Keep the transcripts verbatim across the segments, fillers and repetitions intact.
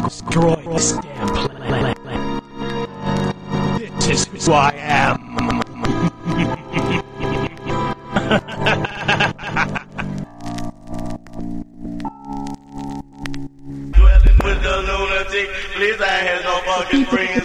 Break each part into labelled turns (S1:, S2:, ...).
S1: destroy this damn planet. This is who I am.
S2: Dwelling with the lunatic, please I have no fucking friends.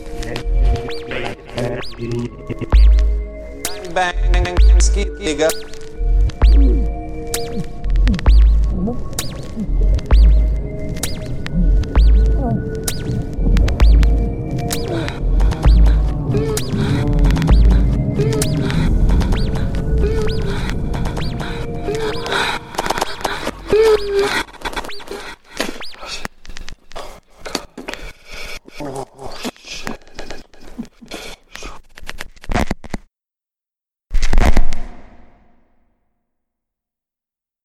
S3: Bang, bang, bang, ski, nigga.